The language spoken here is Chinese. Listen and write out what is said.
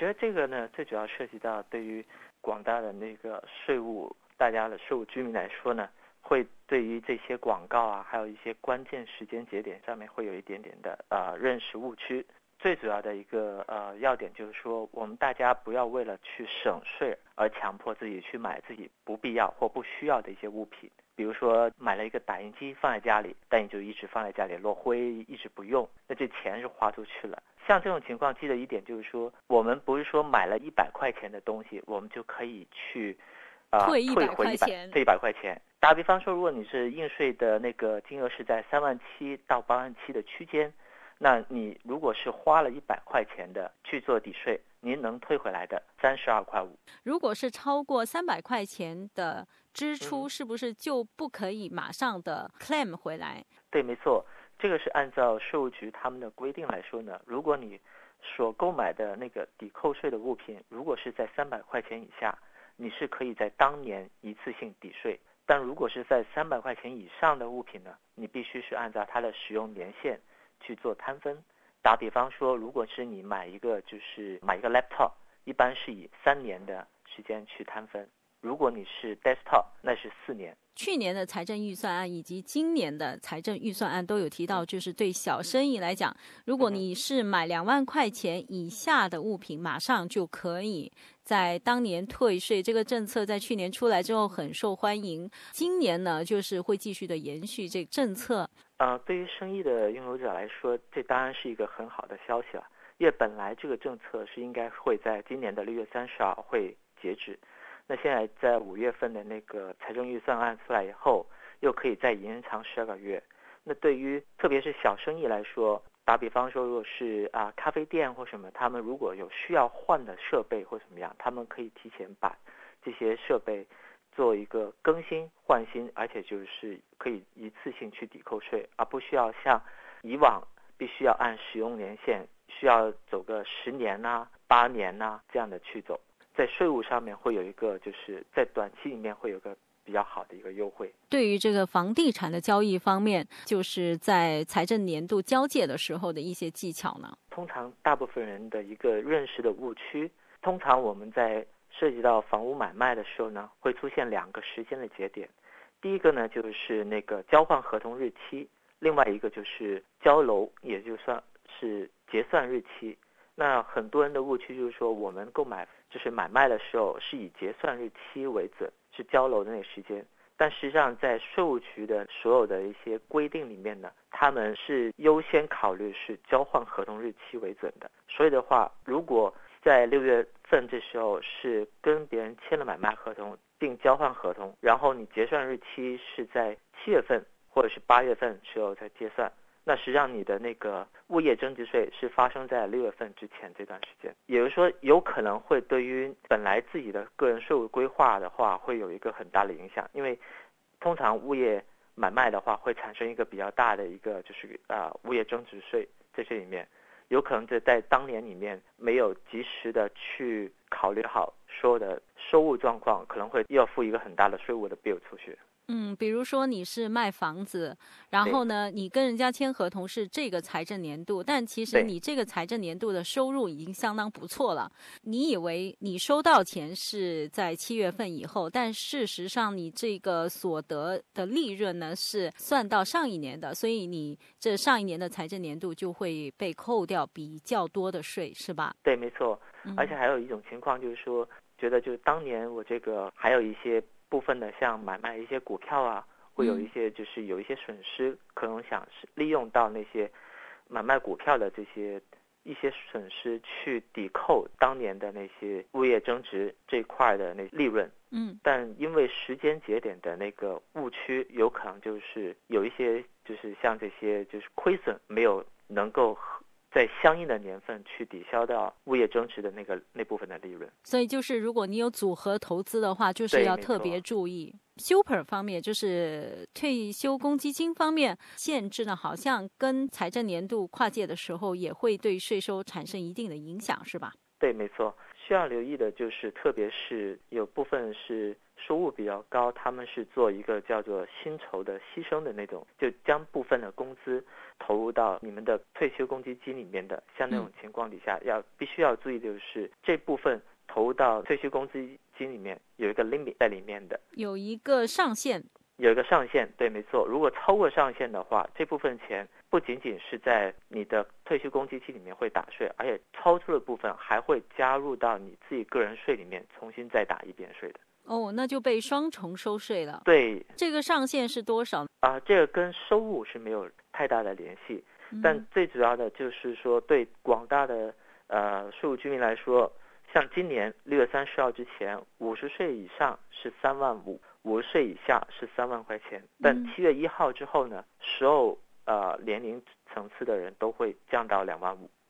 觉得这个呢，最主要涉及到对于广大的那个大家的税务居民来说呢，会对于这些广告啊，还有一些关键时间节点上面会有一点点的认识误区。最主要的一个要点就是说，我们大家不要为了去省税而强迫自己去买自己不必要或不需要的一些物品。比如说买了一个打印机放在家里，但你就一直放在家里落灰，一直不用，那这钱是花出去了。像这种情况，记得一点就是说，我们不是说买了100块钱的东西，我们就可以去退回 100块钱。 这100块钱。打比方说，如果你是应税的那个金额是在37000到87000的区间，那你如果是花了100块钱的去做抵税，您能退回来的32.5块。 如果是超过300块钱的支出，是不是就不可以马上的 claim 回来？ 对，没错，这个是按照税务局他们的规定来说呢，如果你所购买的那个抵扣税的物品，如果是在300块钱以下，你是可以在当年一次性抵税。但如果是在300块钱以上的物品呢，你必须是按照它的使用年限去做摊分。打比方说，如果是你买一个 laptop， 一般是以3年的时间去摊分。如果你是 desktop， 那是4年。 去年的财政预算案以及今年的财政预算案都有提到，就是对小生意来讲，如果你是买2万块钱以下的物品，马上就可以在当年退税。这个政策在去年出来之后很受欢迎，今年呢就是会继续的延续这个政策。 对于生意的拥有者来说，这当然是一个很好的消息了，因为本来这个政策是应该会在今年的6月30号会截止。那现在在5月份的那个财政预算案出来以后，又可以再延长12个月。那对于特别是小生意来说，打比方说，如果是咖啡店或什么，他们如果有需要换的设备或怎么样，他们可以提前把这些设备做一个更新换新，而且就是可以一次性去抵扣税，而不需要像以往必须要按使用年限，需要走个10年8年这样的去走。在税务上面会有一个，就是在短期里面会有个比较好的一个优惠。 对于这个房地产的交易方面，就是在财政年度交界的时候的一些技巧呢？ 通常大部分人的一个认识的误区，通常我们在涉及到房屋买卖的时候呢，会出现2个时间的节点。第一个呢就是那个交换合同日期，另外一个就是交楼，也就算是结算日期。那很多人的误区就是说，我们购买就是买卖的时候是以结算日期为准，是交楼的那个时间。但实际上在税务局的所有的一些规定里面呢，他们是优先考虑是交换合同日期为准的。所以的话，如果在6月份这时候是跟别人签了买卖合同，并交换合同，然后你结算日期是在7月份或者是8月份时候才结算，那实际上你的那个物业增值税是发生在6月份之前这段时间，也就是说有可能会对于本来自己的个人税务规划的话会有一个很大的影响。因为通常物业买卖的话会产生一个比较大的一个就是物业增值税，在这里面有可能在当年里面没有及时的去考虑好所有的收入状况，可能会要付一个很大的税务的 bill 出去。 比如说你是卖房子，然后呢，你跟人家签合同是这个财政年度，但其实你这个财政年度的收入已经相当不错了。你以为你收到钱是在7月份以后，但事实上你这个所得的利润呢是算到上一年的，所以你这上一年的财政年度就会被扣掉比较多的税，是吧？ 对，没错。而且还有一种情况就是说，觉得就是当年我这个还有一些部分的像买卖一些股票会有一些就是有一些损失，可能想是利用到那些买卖股票的这些一些损失去抵扣当年的那些物业增值这块的那利润。但因为时间节点的那个误区，有可能就是有一些就是像这些就是亏损没有能够在相应的年份去抵消到物业增值的那部分的利润。 所以就是如果你有组合投资的话，就是要特别注意。Super 方面就是退休公积金方面限制呢，好像跟财政年度跨界的时候也会对税收产生一定的影响，是吧？ 对，没错。需要留意的就是，特别是有部分是收入比较高，他们是做一个叫做薪酬的牺牲的那种，就将部分的工资投入到你们的退休公积金里面的。像那种情况底下，必须要注意，就是这部分投入到退休公积金里面有一个 limit 在里面的， 有一个上限。 有一个上限，对，没错。如果超过上限的话，这部分钱不仅仅是在你的退休公积金里面会打税，而且超出的部分还会加入到你自己个人税里面，重新再打一遍税的。 哦，那就被双重收税了。 对， 这个上限是多少？ 这个跟收入是没有太大的联系，但最主要的就是说，对广大的税务居民来说，像今年6月30号之前，50岁以上是3万5，50岁以下是3万块钱。但7月1号之后呢，所有年龄层次的人都会降到2万5。